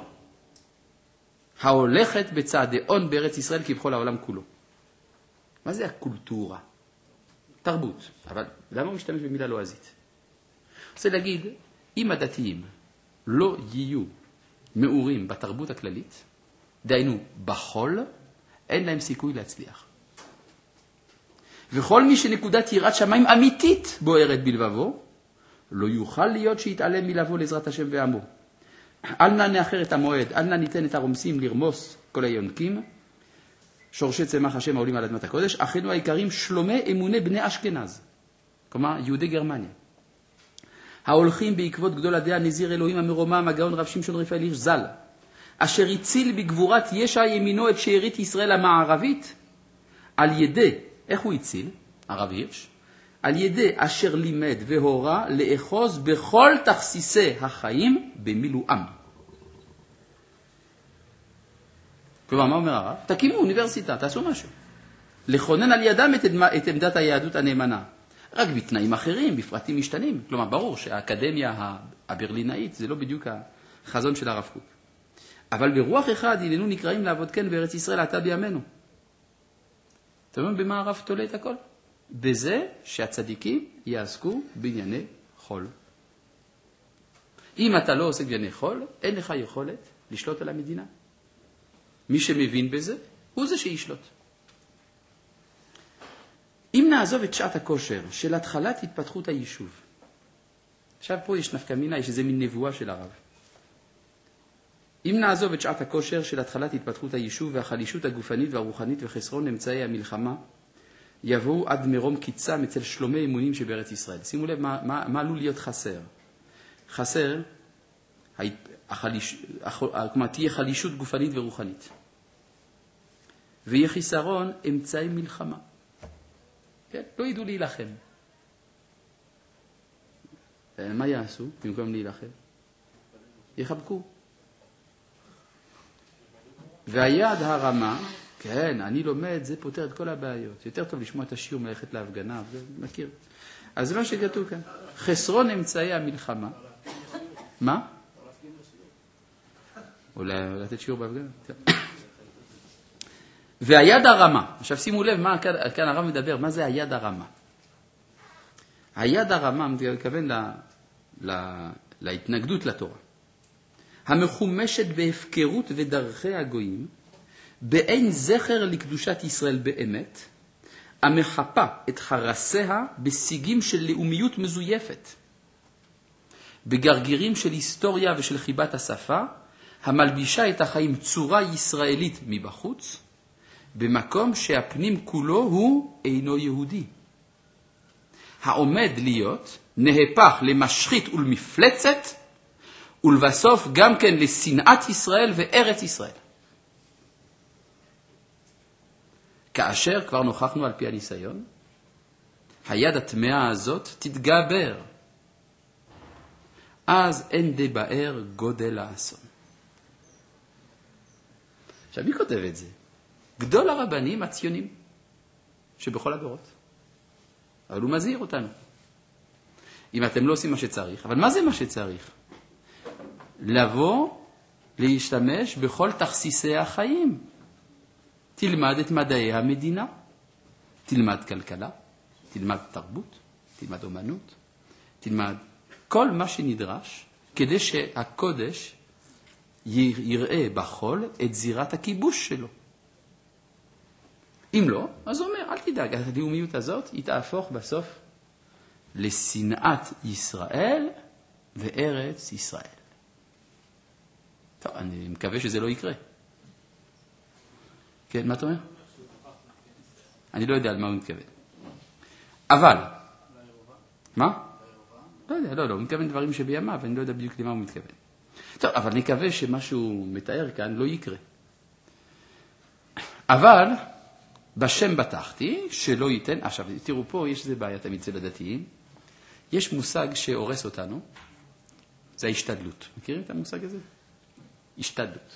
ההולכת בצעדי עון בארץ ישראל כבכל העולם כולו. מה זה הקולטורה? תרבות. אבל למה הוא משתמש במילה לועזית? אני רוצה להגיד, אם הדתיים לא יהיו מאורים בתרבות הכללית, דיינו בחול, אין להם סיכוי להצליח. וכל מי שנקודת יראת שמיים אמיתית בוערת בלבבו, לא יוכל להיות שיתעלם מלבוא לעזרת השם ועמו. אל נא נאחר את המועד, אל נא ניתן את הרומסים לרמוס כל היונקים, שורשי צמח השם העולים על אדמת הקודש, אחינו העיקרים שלומי אמוני בני אשכנז, כלומר יהודי גרמניה. ההולכים בעקבות גדול הדעה נזיר אלוהים המרומם, הגאון רב שמשון רפאל הירש ז"ל, אשר הציל בגבורת ישע ימינו את שארית ישראל המערבית, על ידי, איך הוא הציל, הרב הירש? על ידי אשר לימד והורה לאחוז בכל תכסיסי החיים במילואם. כלומר, מה אומר הרב? תקימו אוניברסיטה, תעשו משהו. לכונן על ידם את עמדת היהדות הנאמנה. רק בתנאים אחרים, בפרטים משתנים. כלומר, ברור שהאקדמיה הברלינאית זה לא בדיוק החזון של הרב קוק. אבל ברוח אחד הננו נקראים לעבוד כן בארץ ישראל עתה בימינו. אתם יודעים במה הרב תולה את הכל? בזה שהצדיקים יעסקו בענייני חול. אם אתה לא עוסק בענייני חול, אין לך יכולת לשלוט על המדינה. מי שמבין בזה, הוא זה שישלוט. אם נעזוב את שעת הכושר של התחלת התפתחות היישוב, עכשיו פה יש נפקא מינה, יש איזה מין נבואה של הרב. אם נעזוב את שעת הכושר של התחלת התפתחות היישוב והחלישות הגופנית והרוחנית וחסרון אמצעי המלחמה, יבואו עד מרום קיצם אצל שלומי אמונים שבארץ ישראל. שימו לב מה עלול להיות חסר. חסר, כלומר תהיה חלישות גופנית ורוחנית. ויהיה חיסרון אמצעי מלחמה. כן? לא ידעו להילחם. מה יעשו במקום להילחם? יחבקו. והיד הרמה, כן, אני לומד, זה פותר את כל הבעיות. יותר טוב לשמוע את השיעור מלכת להפגנה, מכיר. אז זה מה שכתוב כאן. חסרון אמצעי המלחמה. מה? אולי לתת שיעור בהפגנה. והיד הרמה. עכשיו שימו לב מה כאן הרב מדבר, מה זה היד הרמה? היד הרמה מתכוון להתנגדות לתורה. המחומשת בהפקרות ודרכי הגויים, באין זכר לקדושת ישראל באמת, המחפה את חרסיה בשיגים של לאומיות מזויפת, בגרגירים של היסטוריה ושל חיבת השפה, המלבישה את החיים צורה ישראלית מבחוץ, במקום שהפנים כולו הוא אינו יהודי. העומד להיות נהפך למשחית ולמפלצת, ולבסוף גם כן לשנאת ישראל וארץ ישראל. כאשר כבר נוכחנו על פי הניסיון, היד התמאה הזאת תתגבר. אז אין דבאר גודל האסון. עכשיו, מי כותב את זה? גדול הרבנים הציונים שבכל הדורות. אבל הוא מזהיר אותנו. אם אתם לא עושים מה שצריך, אבל מה זה מה שצריך? לבוא, להשתמש בכל תכסיסי החיים. תלמד את מדעי המדינה, תלמד כלכלה, תלמד תרבות, תלמד אומנות, תלמד כל מה שנדרש, כדי שהקודש יראה בחול את זירת הכיבוש שלו. אם לא, אז הוא אומר, אל תדאג, הלאומיות הזאת היא תהפוך בסוף לשנאת ישראל וארץ ישראל. טוב, אני מקווה שזה לא יקרה. כן, מה אתה אומר? אני לא יודע על מה הוא מתכוון. אבל, מה? לא יודע, לא, הוא מתכוון דברים שבימיו, ואני לא יודע בדיוק למה הוא מתכוון. טוב, אבל נקווה שמה שהוא מתאר כאן לא יקרה. אבל, בשם בטחתי, שלא ייתן, עכשיו, תראו פה, יש איזה בעיה תמיד אצל הדתיים, יש מושג שהורס אותנו, זה ההשתדלות. מכירים את המושג הזה? השתדלות.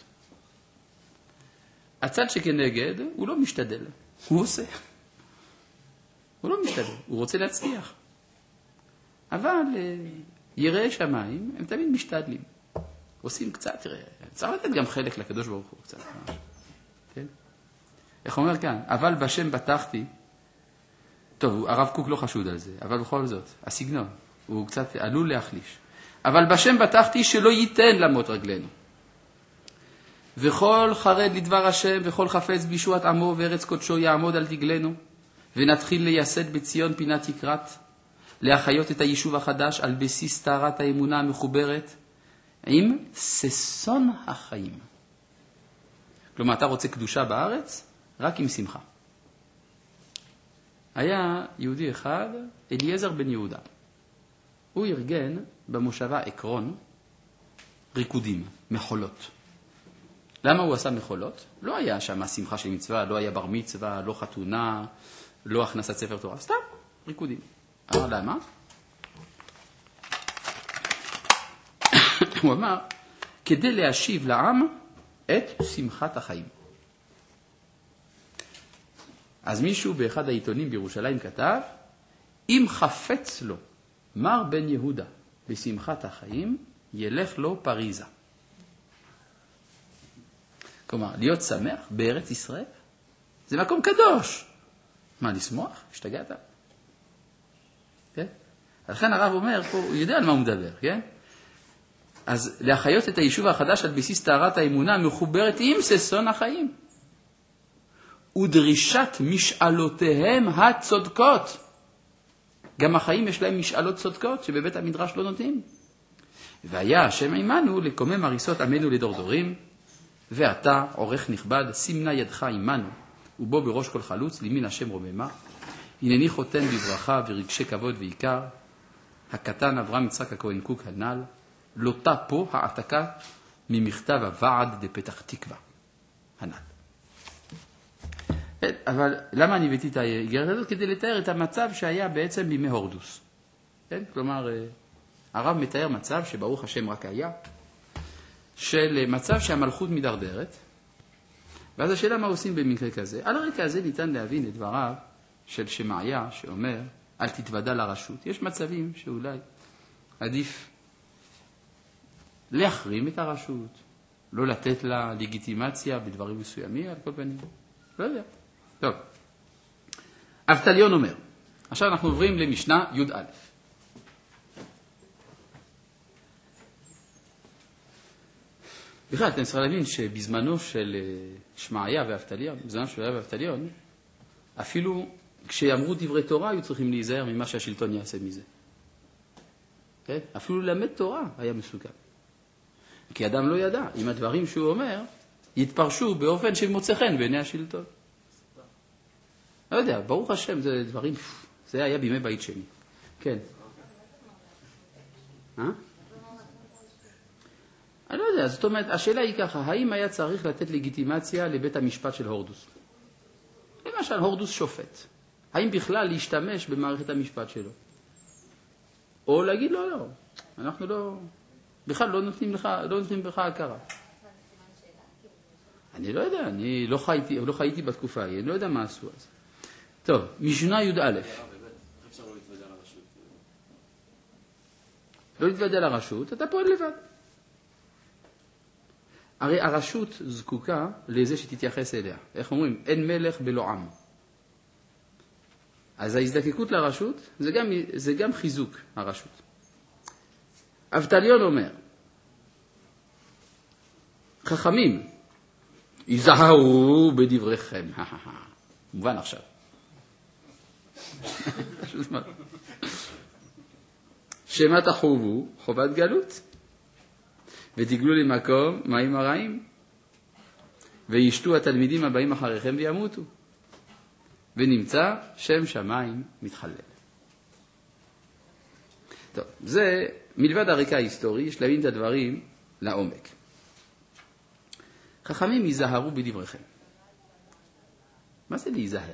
הצד שכנגד, הוא לא משתדל, הוא עושה. הוא לא משתדל, הוא רוצה להצליח. אבל יראי שמיים, הם תמיד משתדלים. עושים קצת, תראה, צריך לתת גם חלק לקדוש ברוך הוא, קצת. כן? איך אומר כאן? אבל בשם בטחתי, טוב, הרב קוק לא חשוד על זה, אבל בכל זאת, הסגנון, הוא קצת עלול להחליש. אבל בשם בטחתי שלא ייתן למות רגלינו. וכל חרד לדבר השם, וכל חפץ בישועת עמו וארץ קודשו יעמוד על דגלנו, ונתחיל לייסד בציון פינת יקרת, להחיות את היישוב החדש על בסיס טהרת האמונה המחוברת, עם ששון החיים. כלומר, אתה רוצה קדושה בארץ? רק עם שמחה. היה יהודי אחד, אליעזר בן יהודה. הוא ארגן במושבה עקרון ריקודים, מחולות. למה הוא עשה מחולות? לא היה שם שמחה של מצווה, לא היה בר מצווה, לא חתונה, לא הכנסת ספר תורה, סתם ריקודים. אמר למה? הוא אמר, כדי להשיב לעם את שמחת החיים. אז מישהו באחד העיתונים בירושלים כתב, אם חפץ לו מר בן יהודה בשמחת החיים, ילך לו פריזה. כלומר, להיות שמח בארץ ישראל, זה מקום קדוש. מה, לשמוח? השתגעת? כן? לכן הרב אומר פה, הוא יודע על מה הוא מדבר, כן? אז להחיות את היישוב החדש על בסיס טהרת האמונה מחוברת עם ששון החיים. ודרישת משאלותיהם הצודקות. גם החיים יש להם משאלות צודקות שבבית המדרש לא נותנים. והיה השם עמנו לקומם הריסות עמנו לדורדורים, ואתה, עורך נכבד, שימנה ידך עמנו, ובו בראש כל חלוץ, לימין השם רוממה. הנני חותן בברכה ורגשי כבוד ועיקר, הקטן אברהם יצחק הכהן קוק הנ"ל, לוטה פה העתקה ממכתב הוועד דפתח תקווה הנ"ל. אבל למה אני הבאתי את האיגרת הזאת? כדי לתאר את המצב שהיה בעצם בימי הורדוס. כן? כלומר, הרב מתאר מצב שברוך השם רק היה, של מצב שהמלכות מדרדרת, ואז השאלה מה עושים במקרה כזה. על הרקע הזה ניתן להבין את דבריו של שמעיה שאומר, אל תתוודע לרשות. יש מצבים שאולי עדיף להחרים את הרשות, לא לתת לה לגיטימציה בדברים מסוימים, על כל פנים. לא יודע. טוב. אבטליון אומר, עכשיו אנחנו עוברים למשנה י"א. בכלל, אתם צריכים להבין שבזמנו של שמעיה ואבטליון, אפילו כשאמרו דברי תורה, היו צריכים להיזהר ממה שהשלטון יעשה מזה. כן? אפילו ללמד תורה היה מסוכן. כי אדם לא ידע, אם הדברים שהוא אומר, יתפרשו באופן שמוצא חן בעיני השלטון. לא יודע, ברוך השם, זה דברים, זה היה בימי בית שני. כן. אני לא יודע, זאת אומרת, השאלה היא ככה, האם היה צריך לתת לגיטימציה לבית המשפט של הורדוס? למשל, הורדוס שופט. האם בכלל להשתמש במערכת המשפט שלו? או להגיד לו, לא, אנחנו לא, בכלל לא נותנים לך הכרה. אני לא יודע, אני לא חייתי בתקופה ההיא, אני לא יודע מה עשו אז. טוב, משנה י"א. אפשר לא להתוודע לרשות. לא להתוודע לרשות, אתה פועל לבד. הרי הרשות זקוקה לזה שתתייחס אליה. איך אומרים? אין מלך בלא עם. אז ההזדקקות לרשות זה גם חיזוק הרשות. אבטליון אומר, חכמים, יזהרו בדבריכם. מובן עכשיו. שמה תחובו? חובת גלות. ותגלו למקום מים הרעים. וישתו התלמידים הבאים אחריכם וימותו. ונמצא שם שמיים מתחלל. טוב, זה מלבד הרקע ההיסטורי, יש להבין את הדברים לעומק. חכמים ייזהרו בדבריכם. מה זה להיזהר?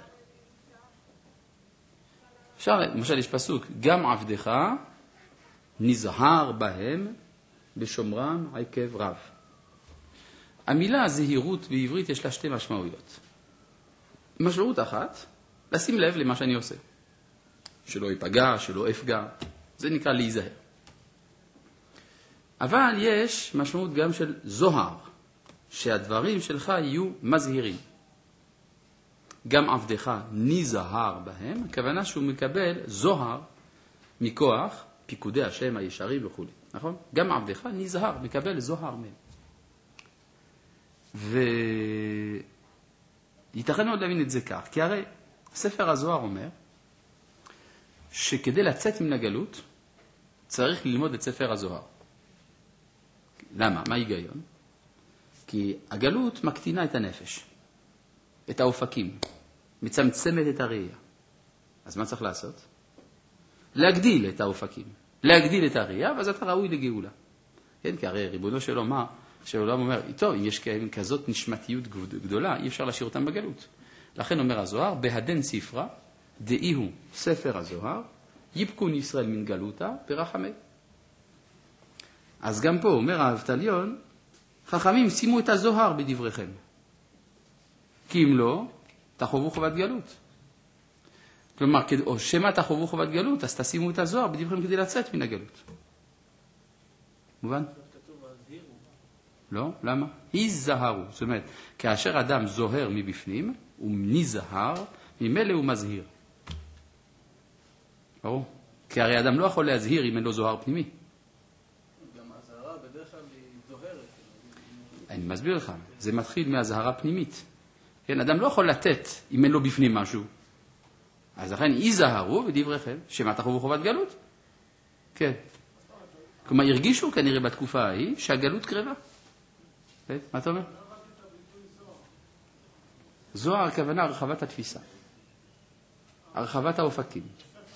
אפשר, למשל יש פסוק, גם עבדך נזהר בהם בשומרם עקב רב. המילה זהירות בעברית יש לה שתי משמעויות. משמעות אחת, לשים לב למה שאני עושה. שלא ייפגע, שלא אפגע. זה נקרא להיזהר. אבל יש משמעות גם של זוהר, שהדברים שלך יהיו מזהירים. גם עבדך נזהר בהם, הכוונה שהוא מקבל זוהר מכוח פיקודי השם הישרים וכו'. נכון? גם עבדך נזהר, מקבל זוהר מהם. ייתכן מאוד להבין את זה כך, כי הרי ספר הזוהר אומר שכדי לצאת מן הגלות צריך ללמוד את ספר הזוהר. למה? מה ההיגיון? כי הגלות מקטינה את הנפש, את האופקים, מצמצמת את הראייה. אז מה צריך לעשות? להגדיל את האופקים, להגדיל את הראייה, ואז אתה ראוי לגאולה. כן, כי הרי ריבונו של עולם אומר, טוב, אם יש כזאת נשמתיות גדולה, אי אפשר להשאיר אותם בגלות. לכן אומר הזוהר, בהדן ספרה, דאי הוא ספר הזוהר, יבקון ישראל מן גלותה ברחמי. אז גם פה אומר האבטליון, חכמים שימו את הזוהר בדבריכם. כי אם לא, תחובו חובת גלות. כלומר, או שמה תחובו חובת גלות, אז תשימו את הזוהר בדבריכם כדי לצאת מן הגלות. מובן? לא? למה? היזהרו. זאת אומרת, כאשר אדם זוהר מבפנים, הוא נזהר, ממילא הוא מזהיר. ברור? כי הרי אדם לא יכול להזהיר אם אין לו זוהר פנימי. גם הזהרה בדרך כלל היא זוהרת. אני מסביר לך, זה מתחיל מהזהרה פנימית. כן, אדם לא יכול לתת אם אין לו בפנים משהו. אז לכן היזהרו בדבריכם, שמה תחובו חובת גלות. כן. כלומר, הרגישו כנראה בתקופה ההיא שהגלות קרבה. כן, מה אתה אומר? זוהר הכוונה הרחבת התפיסה. הרחבת האופקים.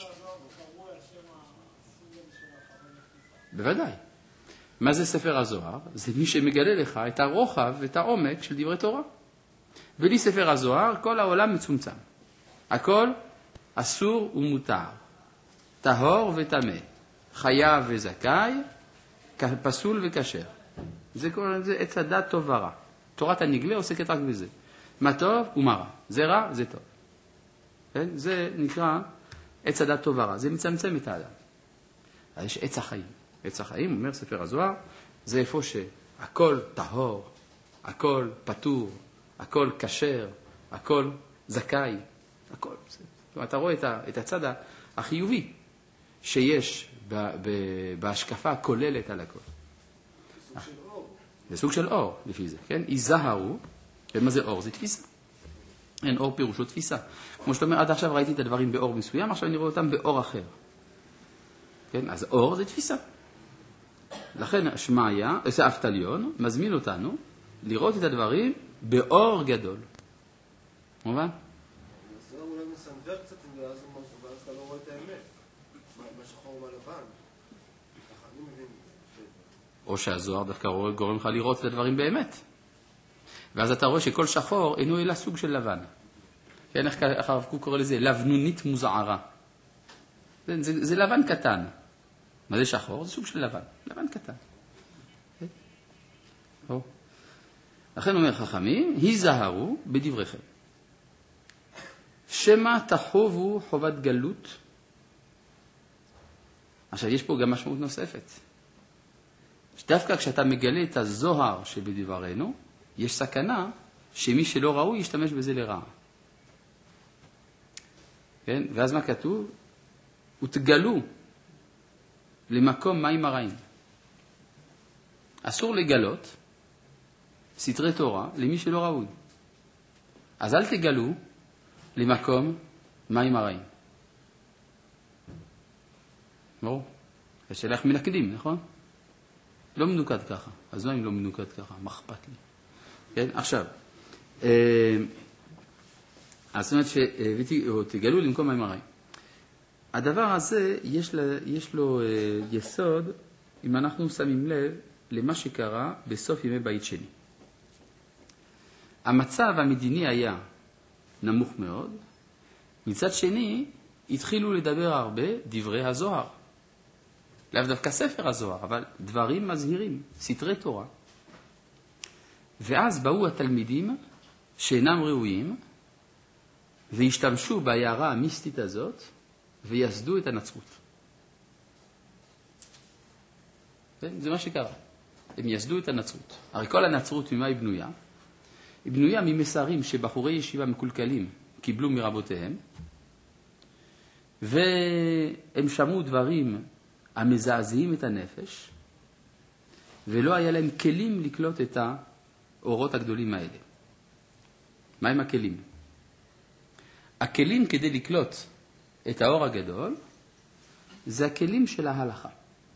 בוודאי. מה זה ספר הזוהר? זה מי שמגלה לך את הרוחב ואת העומק של דברי תורה. בלי ספר הזוהר כל העולם מצומצם. הכל אסור ומותר. טהור וטמא. חייב וזכאי, פסול וכשר. זה עץ הדת טוב ורע. תורת הנגלה עוסקת רק בזה. מה טוב ומה רע. זה רע, זה טוב. כן? זה נקרא עץ הדת טוב ורע. זה מצמצם את האדם. יש עץ החיים. עץ החיים, אומר ספר הזוהר, זה איפה שהכל טהור, הכל פטור, הכל כשר, הכל זכאי, הכל. אתה רואה את הצד החיובי שיש בהשקפה הכוללת על הכל. סוג של אור. זה סוג של אור, לפי זה, כן? יזהרו, ומה זה אור? זה תפיסה. אין אור פירושו תפיסה. כמו שאתה אומר, עד עכשיו ראיתי את הדברים באור מסוים, עכשיו אני רואה אותם באור אחר. כן? אז אור זה תפיסה. לכן שמעיה, אבטליון, מזמין אותנו לראות את הדברים באור גדול. מובן? אז זה אולי מסנבר קצת, ואז אתה לא רואה את האמת. מה שחור ומה לבן. ככה, אני מבין. או שהזוהר דווקא גורם לך לראות את הדברים באמת. ואז אתה רואה שכל שחור אינו אלא סוג של לבן. כן, איך הרב קוק קורא לזה? לבנונית מוזערה. זה לבן קטן. מה זה שחור? זה סוג של לבן. לבן קטן. לכן אומר חכמים, היזהרו בדבריכם. שמא תחובו חובת גלות. עכשיו, יש פה גם משמעות נוספת. דווקא כשאתה מגלה את הזוהר שבדברנו, יש סכנה שמי שלא ראוי ישתמש בזה לרעה. כן? ואז מה כתוב? ותגלו למקום מים הרעים. אסור לגלות סתרי תורה למי שלא ראוי. אז אל תגלו למקום מים הרעים. ברור? השאלה איך מנקדים, נכון? לא מנוקד ככה. אז לא אם לא מנוקד ככה, מה אכפת לי? כן? עכשיו, זאת אומרת שתגלו למקום מים הרעים. הדבר הזה יש לו יסוד, אם אנחנו שמים לב למה שקרה בסוף ימי בית שני. המצב המדיני היה נמוך מאוד, מצד שני התחילו לדבר הרבה דברי הזוהר. לאו דווקא ספר הזוהר, אבל דברים מזהירים, סתרי תורה. ואז באו התלמידים שאינם ראויים, והשתמשו בהערה המיסטית הזאת, ויסדו את הנצרות. זה מה שקרה. הם יסדו את הנצרות. הרי כל הנצרות ממה היא בנויה? היא בנויה ממסרים שבחורי ישיבה מקולקלים קיבלו מרבותיהם, והם שמעו דברים המזעזעים את הנפש, ולא היה להם כלים לקלוט את האורות הגדולים האלה. מה הם הכלים? הכלים כדי לקלוט את האור הגדול, זה הכלים של ההלכה.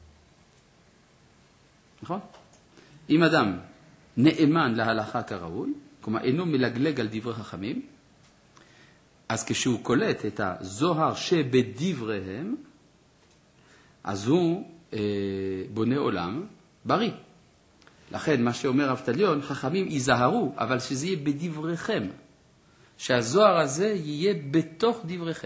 נכון? אם אדם נאמן להלכה כראוי, כלומר אינו מלגלג על דברי חכמים, אז כשהוא קולט את הזוהר שבדבריהם, אז הוא בונה עולם בריא. לכן מה שאומר אבטליון, חכמים ייזהרו, אבל שזה יהיה בדבריכם. שהזוהר הזה יהיה בתוך דבריכם.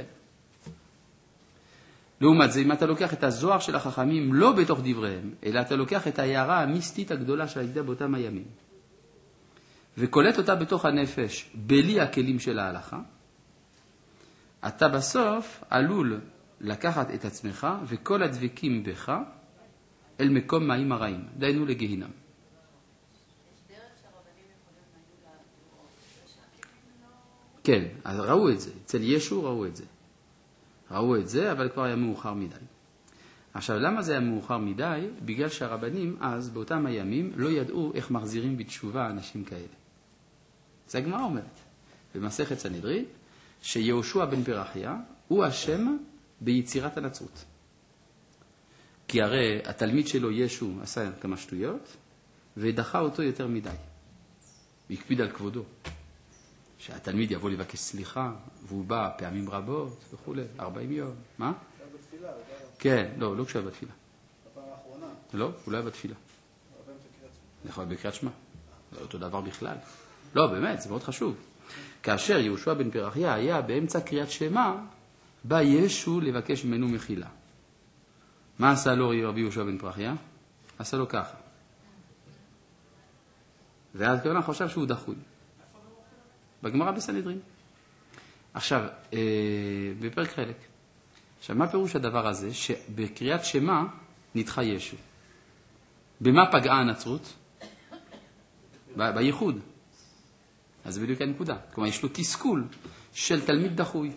לעומת זה, אם אתה לוקח את הזוהר של החכמים לא בתוך דבריהם, אלא אתה לוקח את ההערה המיסטית הגדולה של הידיעה באותם הימים, וקולט אותה בתוך הנפש, בלי הכלים של ההלכה, אתה בסוף עלול לקחת את עצמך וכל הדבקים בך אל מקום מים הרעים, דיינו לגהינם. כן, אז ראו את זה, אצל ישו ראו את זה. ראו את זה, אבל כבר היה מאוחר מדי. עכשיו, למה זה היה מאוחר מדי? בגלל שהרבנים אז, באותם הימים, לא ידעו איך מחזירים בתשובה אנשים כאלה. זה הגמרא אומרת, במסכת סנהדרין, שיהושע בן פרחיה הוא השם ביצירת הנצרות. כי הרי התלמיד שלו ישו עשה כמה שטויות, ודחה אותו יותר מדי. והקפיד על כבודו. שהתלמיד יבוא לבקש סליחה, והוא בא פעמים רבות וכו', 40 יום. מה? היה בתפילה. כן, לא כשהיה בתפילה. בפעם האחרונה. לא, הוא לא היה בתפילה. נכון, בקריאת שמע. זה אותו דבר בכלל. לא, באמת, זה מאוד חשוב. כאשר יהושע בן פרחיה היה באמצע קריאת שמע, בא ישו לבקש ממנו מחילה. מה עשה לו רבי יהושע בן פרחיה? עשה לו ככה. ואז כמובן חושב שהוא דחוי. בגמרא בסנהדרין. עכשיו, בפרק חלק. עכשיו, מה פירוש הדבר הזה? שבקריאת שמע נדחה ישו. במה פגעה הנצרות? בייחוד. אז זה בדיוק הנקודה. כלומר, יש לו תסכול של תלמיד דחוי.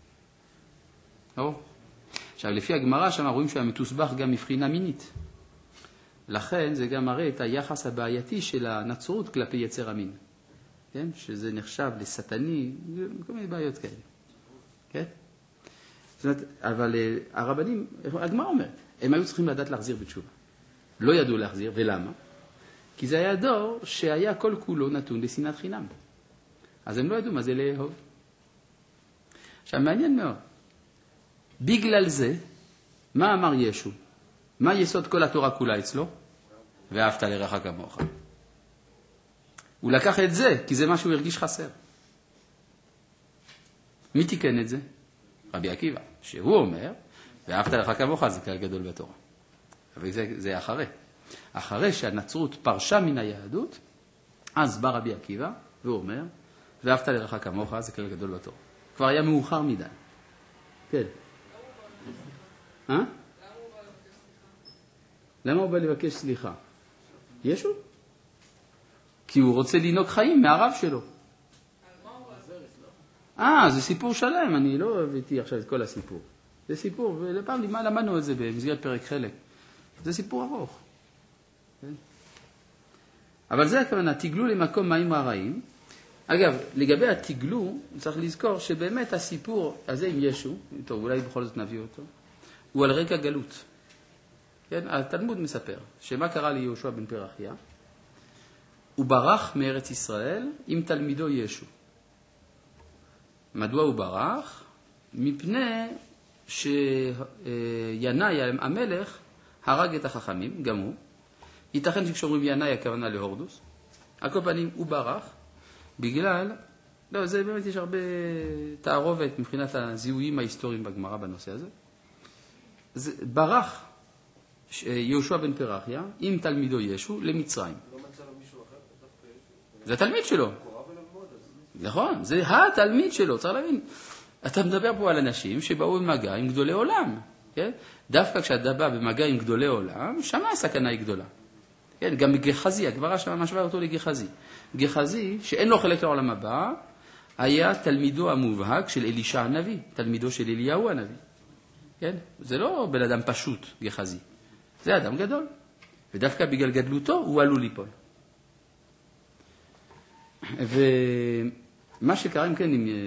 עכשיו, לפי הגמרא שם רואים שהוא מתוסבך גם מבחינה מינית. לכן זה גם מראה את היחס הבעייתי של הנצרות כלפי יצר המין. כן? שזה נחשב לסטני, כל מיני בעיות כאלה. כן? זאת אומרת, אבל הרבנים, הגמרא אומרת, הם היו צריכים לדעת להחזיר בתשובה. לא ידעו להחזיר, ולמה? כי זה היה דור שהיה כל כולו נתון לשנאת חינם. אז הם לא ידעו מה זה לאהוב. עכשיו, מעניין מאוד. בגלל זה, מה אמר ישו? מה יסוד כל התורה כולה אצלו? ואהבת לרעך כמוך. הוא לקח את זה, כי זה מה שהוא הרגיש חסר. מי תיקן את זה? רבי עקיבא, שהוא אומר, ואהבת לרעך כמוך זה כלל גדול בתורה. אבל זה אחרי. אחרי שהנצרות פרשה מן היהדות, אז בא רבי עקיבא, והוא אומר, ואהבת לרעך כמוך, זה כלל גדול בתורה. כבר היה מאוחר מדי. כן. למה הוא בא לבקש סליחה? ישו? כי הוא רוצה לנהוג חיים מהרב שלו. זה סיפור שלם, אני לא הבאתי עכשיו את כל הסיפור. זה סיפור, ולפעם למדנו את זה במסגרת פרק חלק. זה סיפור ארוך. אבל זה הכוונה, תגלו למקום מים הרעים. אגב, לגבי התגלו, צריך לזכור שבאמת הסיפור הזה עם ישו, טוב, אולי בכל זאת נביא אותו, הוא על רקע גלות. כן? התלמוד מספר שמה קרה ליהושע בן פרחיה, הוא ברח מארץ ישראל עם תלמידו ישו. מדוע הוא ברח? מפני שינאי המלך הרג את החכמים, גם הוא. ייתכן שכשאומרים ינאי הכוונה להורדוס. על כל פנים הוא ברח בגלל, לא, זה באמת יש הרבה תערובת מבחינת הזיהויים ההיסטוריים בגמרא בנושא הזה. ברח יהושע בן פרחיה עם תלמידו ישו למצרים. לא מצא לו מישהו אחר? דווקא ישו. זה התלמיד שלו. קורב אליו מאוד, אז... נכון, זה התלמיד שלו, צריך להבין. אתה מדבר פה על אנשים שבאו במגע עם גדולי עולם. כן? דווקא כשאתה בא במגע עם גדולי עולם, שמה הסכנה היא גדולה. כן? גם גחזי, הגמרא שם משווה אותו לגחזי. גחזי, שאין לו חלק לעולם הבא, היה תלמידו המובהק של אלישע הנביא, תלמידו של אליהו הנביא. כן? זה לא בן אדם פשוט, גחזי. זה אדם גדול. ודווקא בגלל גדלותו הוא עלול ליפול. ומה שקרה עם כן,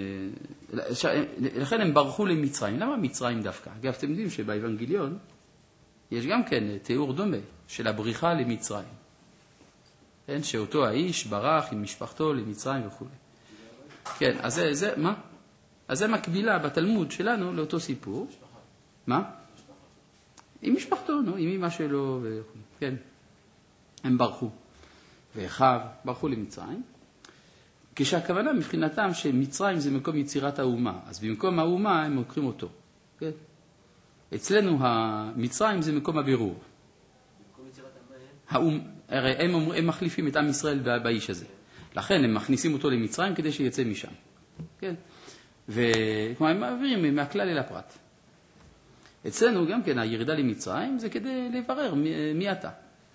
לכן הם ברחו למצרים. למה מצרים דווקא? אגב, אתם יודעים שבאבנגליון יש גם כן תיאור דומה של הבריחה למצרים. כן? שאותו האיש ברח עם משפחתו למצרים וכו'. כן, אז זה מה? אז זה מקבילה בתלמוד שלנו לאותו סיפור. מה? עם משפחתו, נו, עם אמא שלו וכו'. כן. הם ברחו. ואחיו ברחו למצרים. כשהכוונה מבחינתם שמצרים זה מקום יצירת האומה. אז במקום האומה הם לוקחים אותו. כן? אצלנו המצרים זה מקום הבירור. במקום יצירת הרי הם מחליפים את עם ישראל באיש הזה. לכן הם מכניסים אותו למצרים כדי שיצא משם. כן? וכלומר, הם מעבירים מהכלל אל הפרט. אצלנו גם כן הירידה למצרים זה כדי לברר מי אתה.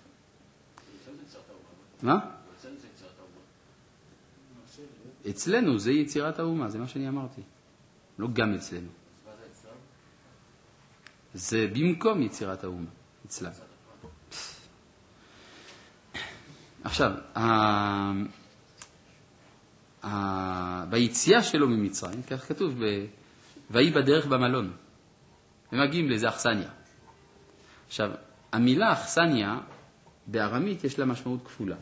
מה? אצלנו זה יצירת האומה, זה מה שאני אמרתי. לא גם אצלנו. זה במקום יצירת האומה, אצלם. עכשיו, ביציאה שלו ממצרים, כך כתוב, והיא בדרך במלון. הם מגיעים לאיזה אכסניה. עכשיו, המילה אכסניה, בארמית יש לה משמעות כפולה.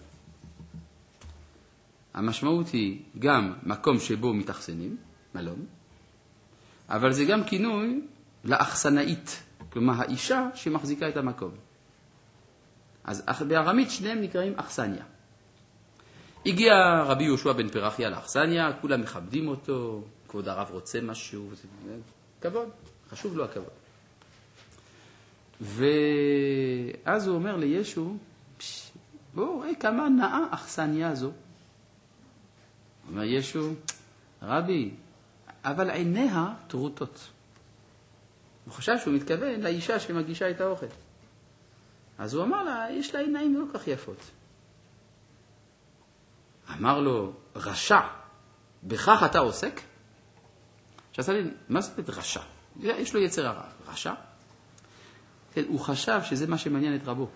המשמעות היא גם מקום שבו מתאכסנים, מלון, אבל זה גם כינוי לאכסנאית, כלומר האישה שמחזיקה את המקום. אז בארמית שניהם נקראים אכסניה. הגיע רבי יהושע בן פרחיה לאכסניה, כולם מכבדים אותו, כבוד הרב רוצה משהו, כבוד, חשוב לו הכבוד. ואז הוא אומר לישו, בואו, כמה נאה אכסניה זו. אומר ישו, רבי, אבל עיניה טרוטות. הוא חשב שהוא מתכוון לאישה שמגישה את האוכל. אז הוא אמר לה, יש לה עיניים לא כך יפות. אמר לו, רשע, בכך אתה עוסק? עכשיו, מה זאת רשע? יש לו יצר הרע. רשע? כן, הוא חשב שזה מה שמעניין את רבו.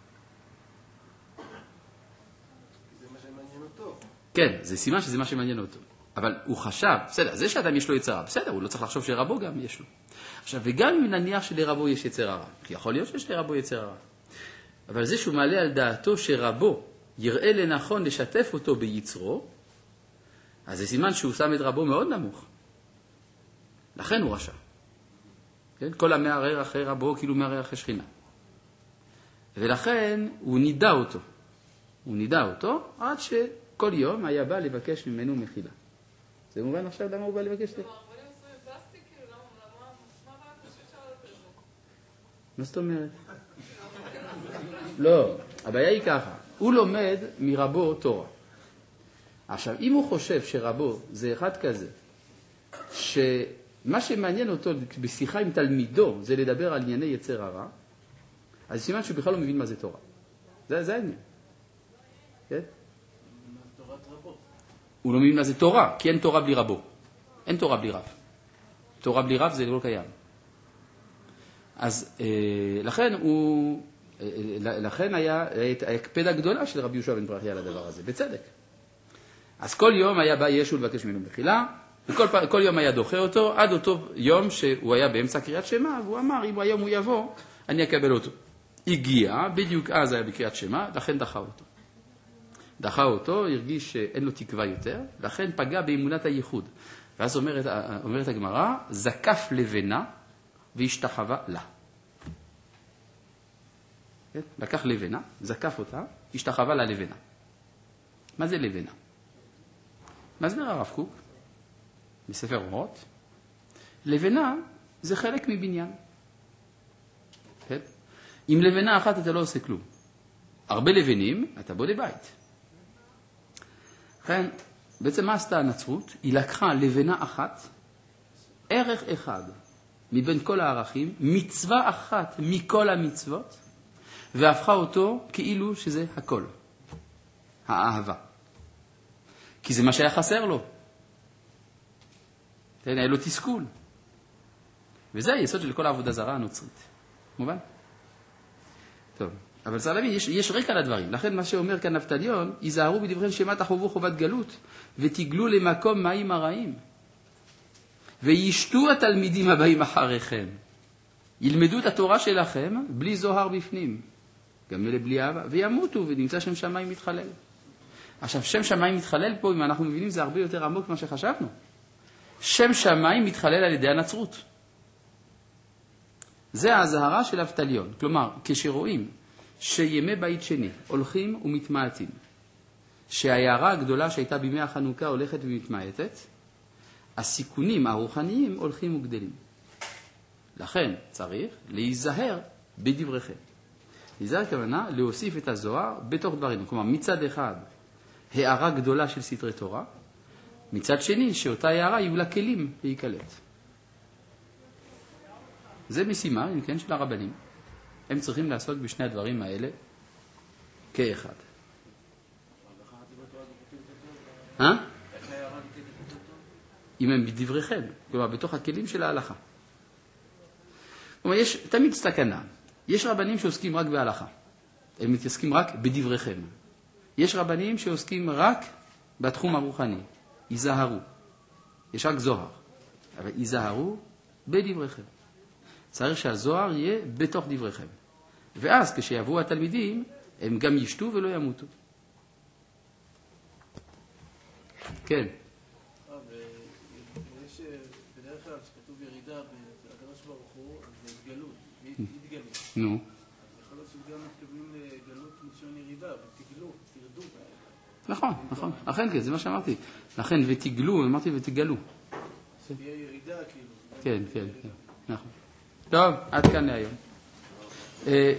זה מה שמעניין אותו. כן, זה סימן שזה מה שמעניין אותו. אבל הוא חשב, בסדר, זה שאדם יש לו יצר הרע, בסדר, הוא לא צריך לחשוב שרבו גם יש לו. עכשיו, וגם אם נניח שלרבו יש יצר הרע, כי יכול להיות שיש לרבו יצר הרע. אבל זה שהוא מעלה על דעתו שרבו יראה לנכון לשתף אותו ביצרו, אז זה סימן שהוא שם את רבו מאוד נמוך. לכן הוא רשע. כן? כל המערער אחרי רבו כאילו מערער אחרי שכינה. ולכן הוא נידע אותו. הוא נידע אותו עד שכל יום היה בא לבקש ממנו מחילה. זה מובן עכשיו למה הוא בא לבקש לי? מה זאת אומרת? לא, הבעיה היא ככה. הוא לומד מרבו תורה. עכשיו, אם הוא חושב שרבו זה אחד כזה, שמה שמעניין אותו בשיחה עם תלמידו זה לדבר על ענייני יצר הרע, אז סימן שהוא בכלל לא מבין מה זה תורה. זה העניין. כן? תורת רבו. הוא לא מבין מה זה תורה, כי אין תורה בלי רבו. אין תורה בלי רב. תורה בלי רב זה לא קיים. אז לכן היה הקפדה גדולה של רבי יהושע בן פרחיה על הדבר הזה, בצדק. אז כל יום היה בא ישו לבקש ממנו מחילה, וכל יום היה דוחה אותו, עד אותו יום שהוא היה באמצע קריאת שמע, והוא אמר, אם היום הוא יבוא, אני אקבל אותו. הגיע, בדיוק אז היה בקריאת שמע, לכן דחה אותו. דחה אותו, הרגיש שאין לו תקווה יותר, לכן פגע באמונת הייחוד. ואז אומרת הגמרא, זקף לבנה והשתחווה לה. לקח לבנה, זקף אותה, השתחווה ללבנה. מה זה לבנה? מסביר הרב קוק, בספר אורות, לבנה זה חלק מבניין. כן? עם לבנה אחת אתה לא עושה כלום. הרבה לבנים, אתה בונה בית. לכן, בעצם מה עשתה הנצרות? היא לקחה לבנה אחת, ערך אחד מבין כל הערכים, מצווה אחת מכל המצוות, והפכה אותו כאילו שזה הכל. האהבה. כי זה מה שהיה חסר לו. היה לו תסכול. וזה היסוד של כל העבודה זרה הנוצרית. מובן? טוב, אבל צריך להבין, יש רקע לדברים. לכן מה שאומר כאן נפתליון, היזהרו בדבריכם שמא תחובו חובת גלות, ותגלו למקום מים הרעים. וישתו התלמידים הבאים אחריכם. ילמדו את התורה שלכם בלי זוהר בפנים. גם אלה בלי אהבה. וימותו, ונמצא שם שמיים מתחלל. עכשיו, שם שמיים מתחלל פה, אם אנחנו מבינים, זה הרבה יותר עמוק ממה שחשבנו. שם שמיים מתחלל על ידי הנצרות. זה ההזהרה של נפתליון. כלומר, כשרואים שימי בית שני הולכים ומתמעטים, שההערה הגדולה שהייתה בימי החנוכה הולכת ומתמעטת, הסיכונים הרוחניים הולכים וגדלים. לכן צריך להיזהר בדבריכם. להיזהר כוונה להוסיף את הזוהר בתוך דברים. כלומר, מצד אחד, הערה גדולה של סתרי תורה, מצד שני, שאותה הערה יהיו לה כלים להיקלט. זה משימה, אם כן, של הרבנים. הם צריכים לעשות בשני הדברים האלה כאחד. אם הם בדבריכם, כלומר, בתוך הכלים של ההלכה. כלומר, יש תמיד סכנה. יש רבנים שעוסקים רק בהלכה. הם מתעסקים רק בדבריכם. יש רבנים שעוסקים רק בתחום הרוחני. היזהרו. יש רק זוהר. אבל היזהרו בדבריכם. צריך שהזוהר יהיה בתוך דבריכם. ואז כשיבואו התלמידים, הם גם ישתו ולא ימותו. כן. יש בדרך כלל שכתוב ירידה בקדוש ברוך הוא, זה התגלות, התגלות. נו. יכול להיות שגם מתכוונים לגלות מלשון ירידה, ותגלו, תרדו. נכון, נכון. אכן כן, זה מה שאמרתי. לכן ותגלו, אמרתי ותגלו. תהיה ירידה כאילו. כן, כן, כן. נכון. טוב, עד כאן להיום.